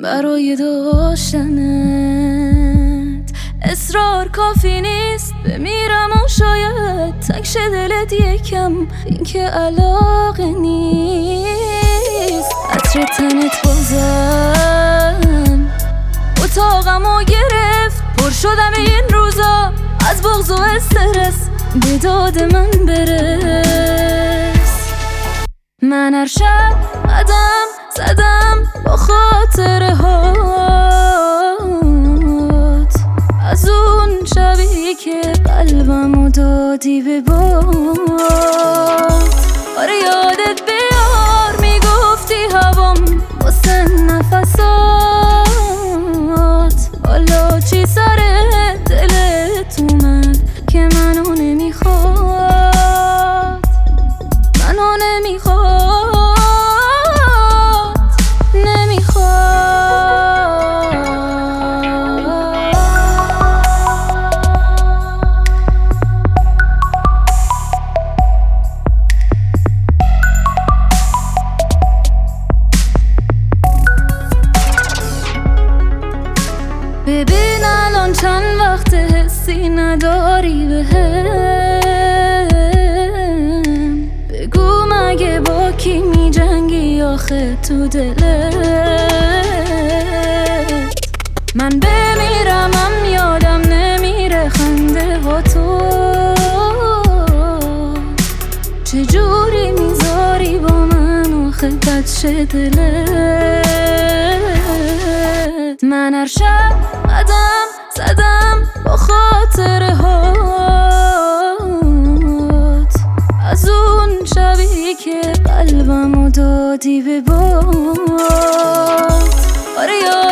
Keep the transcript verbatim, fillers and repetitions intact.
برای داشتنت. اصرار کافی نیست، بمیرم و شاید تنگ شه دلت یکم، این که علاقه نیست. عطر تنت بازم اتاقمو گرفت، پر شدم این روزا از بغض و استرس، به داد من برس. من هر شب قدم زدم با خاطره هات، از اون شبی که قلبمو دادی به باد. آره یادت بیار میگفتی هوام واسه نفسات، حالا چی سر دلت اومد که منو نمیخواد، منو نمیخواد، ببین الان چند وقت حسی نداری بهم، بگو مگه با کی می جنگی آخه تو دلت. من بمیرم هم یادم نمیره خنده ها تو، چجوری میذاری با من آخه بد شه دلت. من هر شب قدم زدم با خاطره هات، از اون شبی که قلبمو دادی به باد. آره